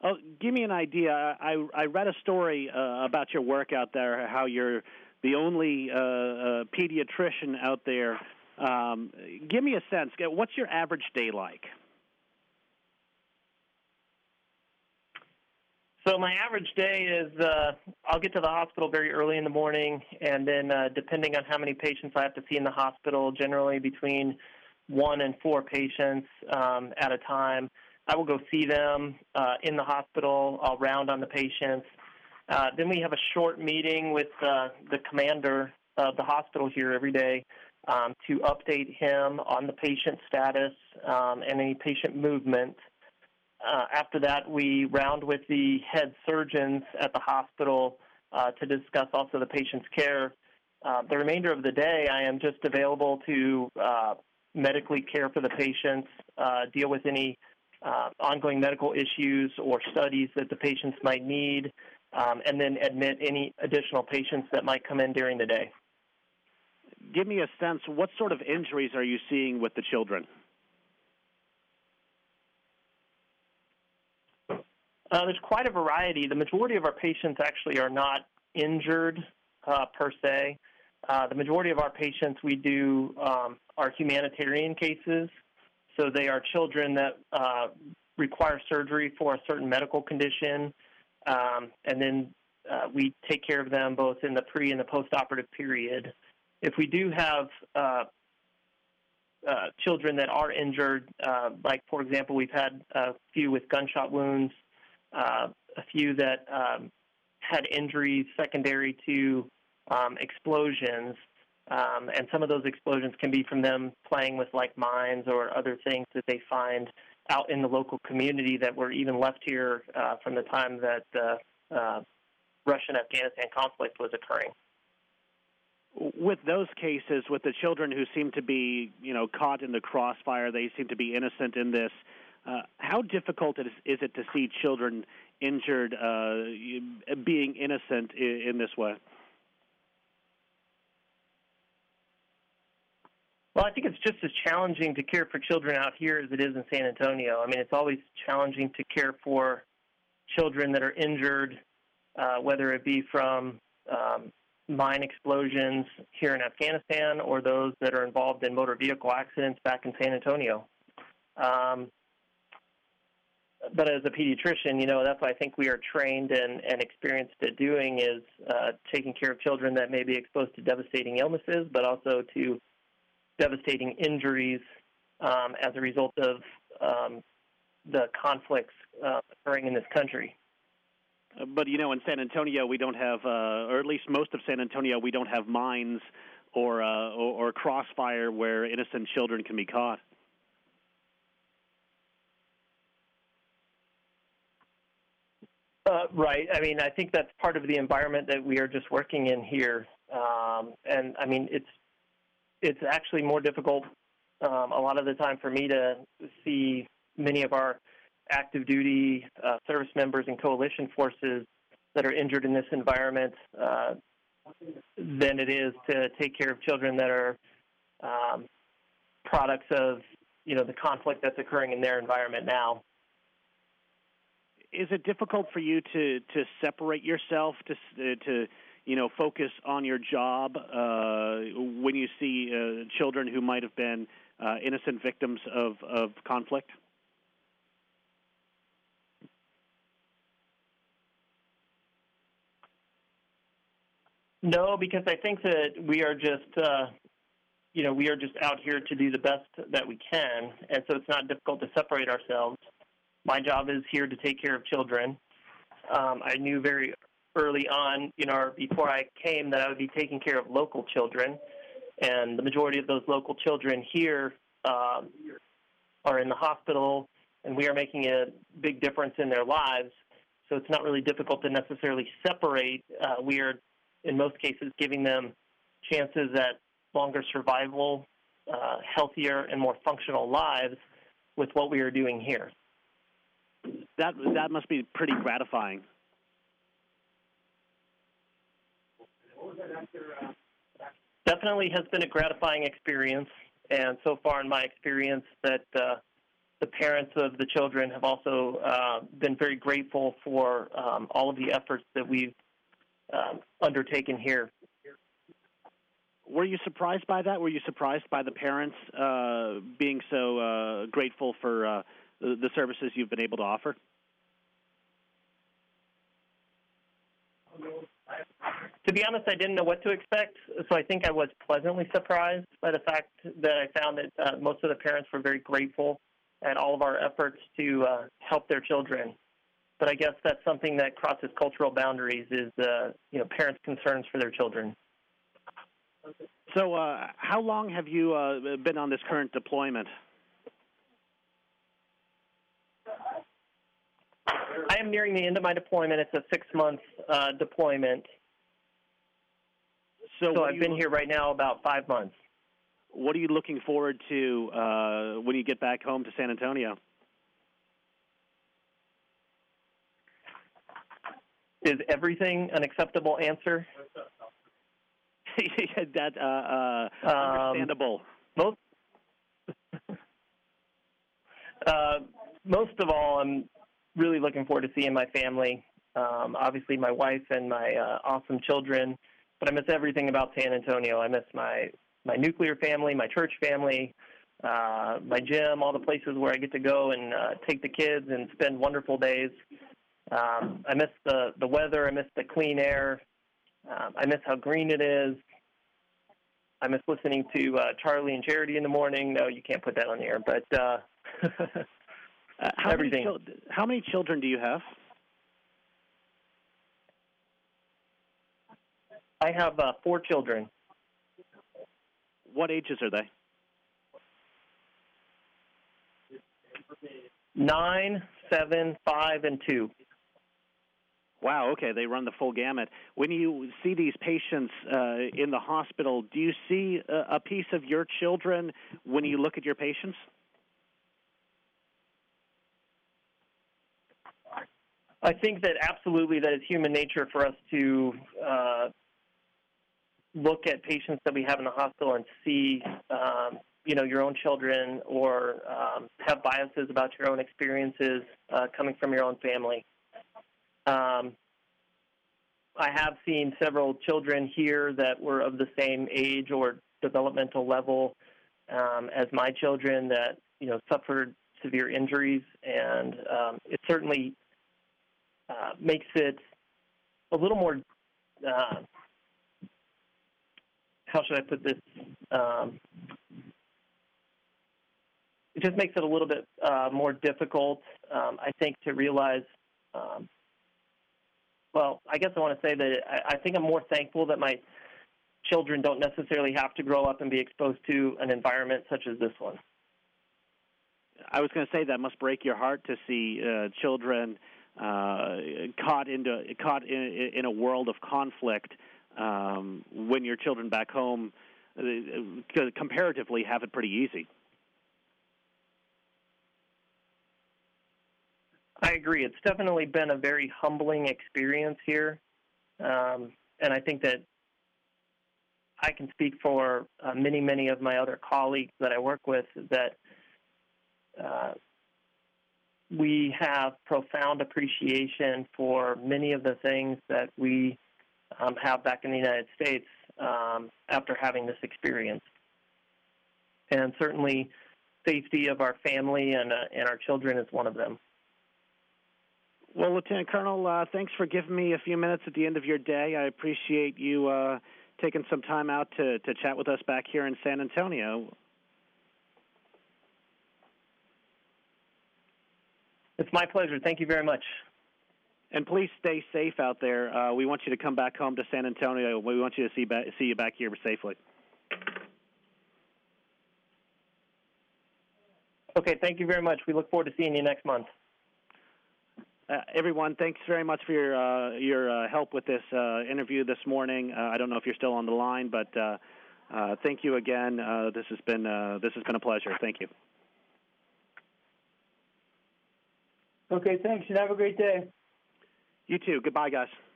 Oh, give me an idea. I read a story about your work out there, how you're the only pediatrician out there. Give me a sense. What's your average day like? So my average day is I'll get to the hospital very early in the morning, and then depending on how many patients I have to see in the hospital, generally between 1 and 4 patients at a time, I will go see them in the hospital. I'll round on the patients. Then we have a short meeting with the commander of the hospital here every day to update him on the patient status and any patient movement. After that, we round with the head surgeons at the hospital to discuss also the patient's care. The remainder of the day, I am just available to medically care for the patients, deal with any ongoing medical issues or studies that the patients might need, and then admit any additional patients that might come in during the day. Give me a sense, what sort of injuries are you seeing with the children? There's quite a variety. The majority of our patients actually are not injured per se. The majority of our patients we do are humanitarian cases. So they are children that require surgery for a certain medical condition, and then we take care of them both in the pre- and the post-operative period. If we do have children that are injured, like, for example, we've had a few with gunshot wounds, a few that had injuries secondary to explosions, and some of those explosions can be from them playing with, like, mines or other things that they find out in the local community that were even left here from the time that the Russian-Afghanistan conflict was occurring. With those cases, with the children who seem to be, caught in the crossfire, they seem to be innocent in this. How difficult is it to see children injured, being innocent in this way? Well, I think it's just as challenging to care for children out here as it is in San Antonio. I mean, it's always challenging to care for children that are injured, whether it be from mine explosions here in Afghanistan or those that are involved in motor vehicle accidents back in San Antonio. But as a pediatrician, that's what I think we are trained and experienced at doing is taking care of children that may be exposed to devastating illnesses, but also to devastating injuries as a result of the conflicts occurring in this country. But, in San Antonio, we don't have, or at least most of San Antonio, we don't have mines or crossfire where innocent children can be caught. Right. I mean, I think that's part of the environment that we are just working in here. And, I mean, it's actually more difficult a lot of the time for me to see many of our active duty service members and coalition forces that are injured in this environment than it is to take care of children that are products of, the conflict that's occurring in their environment now. Is it difficult for you to separate yourself, to focus on your job when you see children who might have been innocent victims of conflict? No, because I think that we are just, we are just out here to do the best that we can, and so it's not difficult to separate ourselves. My job is here to take care of children. I knew very early on, before I came, that I would be taking care of local children, and the majority of those local children here are in the hospital, and we are making a big difference in their lives, so it's not really difficult to necessarily separate. We are, in most cases, giving them chances at longer survival, healthier and more functional lives with what we are doing here. That must be pretty gratifying. Definitely has been a gratifying experience, and so far in my experience that the parents of the children have also been very grateful for all of the efforts that we've undertaken here. Were you surprised by that? Were you surprised by the parents being so grateful for the services you've been able to offer? To be honest, I didn't know what to expect, so I think I was pleasantly surprised by the fact that I found that most of the parents were very grateful at all of our efforts to help their children. But I guess that's something that crosses cultural boundaries is, parents' concerns for their children. So how long have you been on this current deployment? I am nearing the end of my deployment. It's a 6-month deployment. So I've been here right now about 5 months. What are you looking forward to when you get back home to San Antonio? Is everything an acceptable answer? That's understandable. Most of all, I'm really looking forward to seeing my family. Obviously, my wife and my awesome children. But I miss everything about San Antonio. I miss my nuclear family, my church family, my gym, all the places where I get to go and take the kids and spend wonderful days. I miss the weather. I miss the clean air. I miss how green it is. I miss listening to Charlie and Charity in the morning. No, you can't put that on the air, but everything. How many children do you have? I have 4 children. What ages are they? 9, 7, 5, and 2. Wow, okay, they run the full gamut. When you see these patients in the hospital, do you see a piece of your children when you look at your patients? I think that absolutely that is human nature for us to look at patients that we have in the hospital and see, your own children or have biases about your own experiences coming from your own family. I have seen several children here that were of the same age or developmental level as my children that, suffered severe injuries, and it certainly makes it a little more, how should I put this? It just makes it a little bit more difficult, I think, to realize. I guess I want to say that I think I'm more thankful that my children don't necessarily have to grow up and be exposed to an environment such as this one. I was going to say that must break your heart to see children caught in a world of conflict when your children back home comparatively have it pretty easy. I agree. It's definitely been a very humbling experience here, and I think that I can speak for many, many of my other colleagues that I work with that we have profound appreciation for many of the things that we have back in the United States after having this experience. And certainly safety of our family and our children is one of them. Well, Lieutenant Colonel, thanks for giving me a few minutes at the end of your day. I appreciate you taking some time out to chat with us back here in San Antonio. It's my pleasure. Thank you very much. And please stay safe out there. We want you to come back home to San Antonio. We want you to see you back here safely. Okay, thank you very much. We look forward to seeing you next month. Everyone, thanks very much for your help with this interview this morning. I don't know if you're still on the line, but thank you again. This has been a pleasure. Thank you. Okay, thanks, and have a great day. You too. Goodbye, guys.